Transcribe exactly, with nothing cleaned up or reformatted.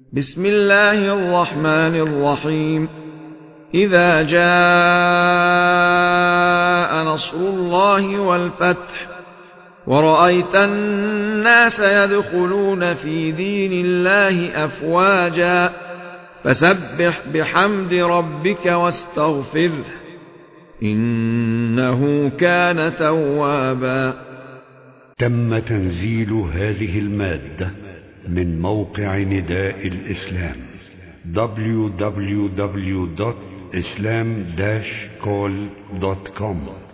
بسم الله الرحمن الرحيم. إذا جاء نصر الله والفتح ورأيت الناس يدخلون في دين الله أفواجا فسبح بحمد ربك واستغفره إنه كان توابا. تم تنزيل هذه المادة من موقع نداء الإسلام دبليو دبليو دبليو دوت إسلام داش كول دوت كوم.